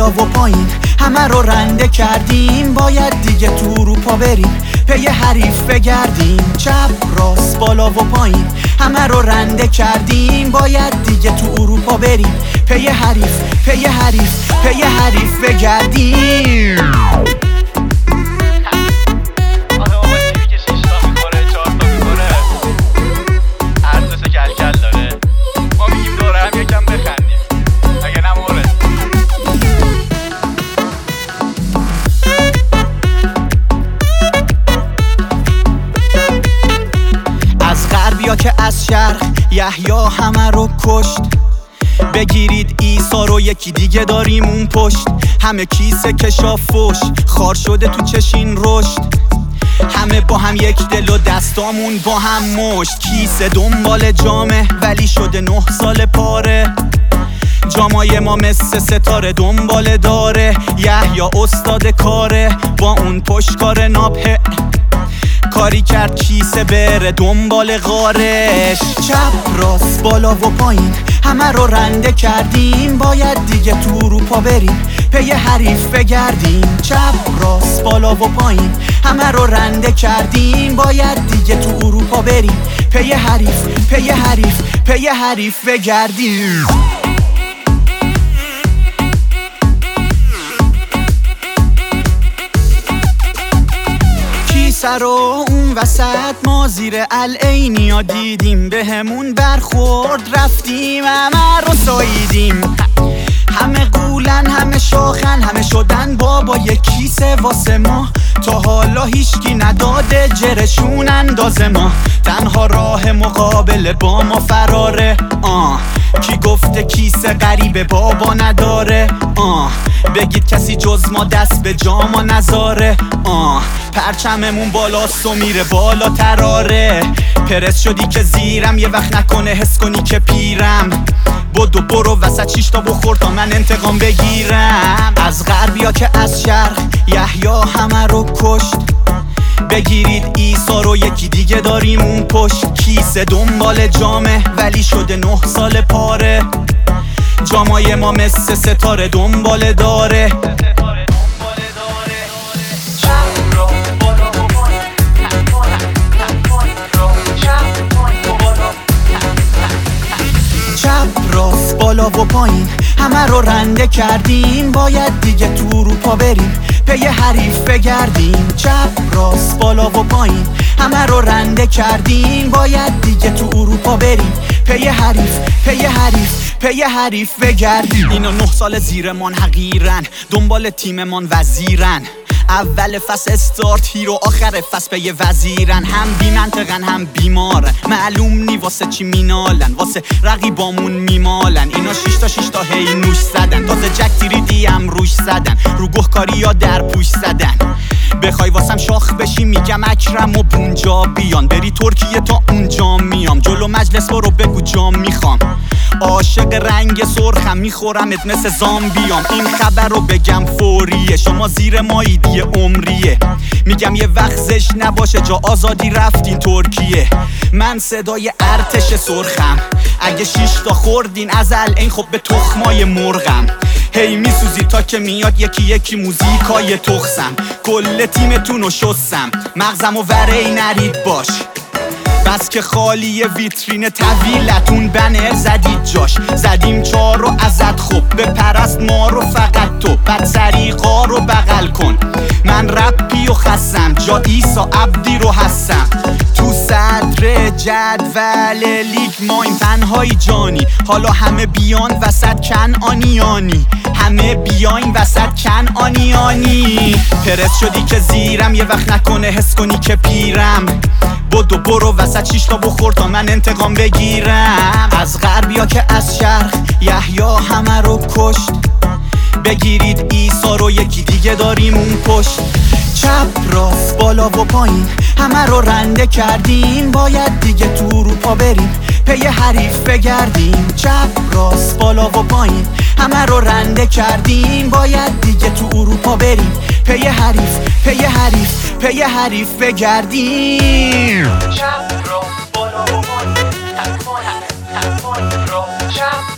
بالا و پایین همه رو رنده کردیم، باید دیگه تو اروپا بریم پی حریف بگردیم. چپ راست بالا و پایین همه رو رنده کردیم، باید دیگه تو اروپا بریم پی حریف بگردیم. یا که از شرق یحیی همه رو کشت، بگیرید عیسی رو یکی دیگه داریم اون پشت. همه کیسه کشافوش خار شده تو چشین رشد، همه با هم یک دل و دستامون با هم مشت. کیسه دنبال جامه ولی شده 9 سال پاره، جامای ما مثل ستاره دنبال داره. یحیی استاد کاره با اون پشتکار ناپه، کاری کرد کیسه بره دنبال غارش. چپ راست بالا و پایین همه رو رنده کردیم، باید دیگه تو اروپا بریم پی حریف بگردیم. چپ راست بالا و پایین همه رو رنده کردیم، باید دیگه تو اروپا بریم پی حریف بگردیم. رو اون وسط ما زیر العینیا دیدیم، به همون برخورد رفتیم همه رو ساییدیم. همه قولن همه شاخن همه شدن بابا یک کیسه واسه ما، تا حالا هیچکی نداده جرشون اندازه ما. تنها راه مقابله با ما فراره، کی گفته کیسه غریبه بابا نداره؟ بگید کسی جز ما دست به جاما نذاره. پرچممون بالاست و میره بالا تراره، پرس شدی که زیرم یه وقت نکنه حس کنی که پیرم. بدو برو وسط 6 تا بخور تا من انتقام بگیرم. از غرب یا که از شرق یحیی همه رو کشت، بگیرید عیسی رو یکی دیگه داریم اون پشت. کیسه دنبال جامه ولی شده 9 سال پاره، جامای ما مثل ستاره دنبال داره. چپ راست بالا و پایین همه رو رنده کردیم، باید دیگه تو اروپا بریم پی حریف بگردیم. چپ راست بالا و پایین همه رو رنده کردیم، باید دیگه تو اروپا بریم پی حریف بگردیم. اینا 9 سال زیرمان حقیرن، دنبال تیممان وزیرن. اول فصل استارت هیرو، آخر فصل پی وزیرن. هم بی منطقن هم بیمارن، معلوم نی واسه چی مینالن، واسه رقیبامون میمالن. اینا 6 تا هی نوش زدن، تازه جک تیریدی هم روش زدن، رو گهکاری یا در پوش زدن. بخوای واسم شاخ بشی میگم اکرم و بونجا بیان، بری ترکیه تا اونجا میام، جلو مجلس برو بگو جام میخوام. عاشق رنگ سرخم میخورمت مثل زامبیام، این خبر رو بگم فوریه، شما زیر مایید یه عمریه. میگم یه وقت زش نباشه جا آزادی رفتین ترکیه. من صدای ارتش سرخم، اگه 6 تا خوردین ازل این خب به تخمای مرغم. هی میسوزی تا که میاد یکی موزیکای تخسم، کل تیمتونو شستم مغزمو وری نرید باش. بس که خالی ویترین طویلتون بنر زدید جاش، زدیم 4 رو ازت خوب به پرست ما رو فقط تو، بعد سریقا رو بغل کن. من رپی و خستم جا عیسی عبدی رو هستم، تو صدر جدول لیگ ما این تنهایی جانی. حالا همه بیان وسط کنعانیانی، همه بیاین وسط کنعانیانی. پرس شدی که زیرم یه وقت نکنه حس کنی که پیرم. بدو برو وسط 6 تا بخور تا من انتقام بگیرم. از غرب یا که از شرق یحیی همه رو کشت، بگیرید عیسی رو یکی دیگه داریم اون پشت. چپ راست بالا و پایین همه رو رنده کردیم، باید دیگه تو اروپا بریم پی حریف بگردیم. چپ راست بالا و پایین همه رو رنده کردیم، باید دیگه تو اروپا بریم پی حریف بگردیم. چپ راست بالا و پایین، چپ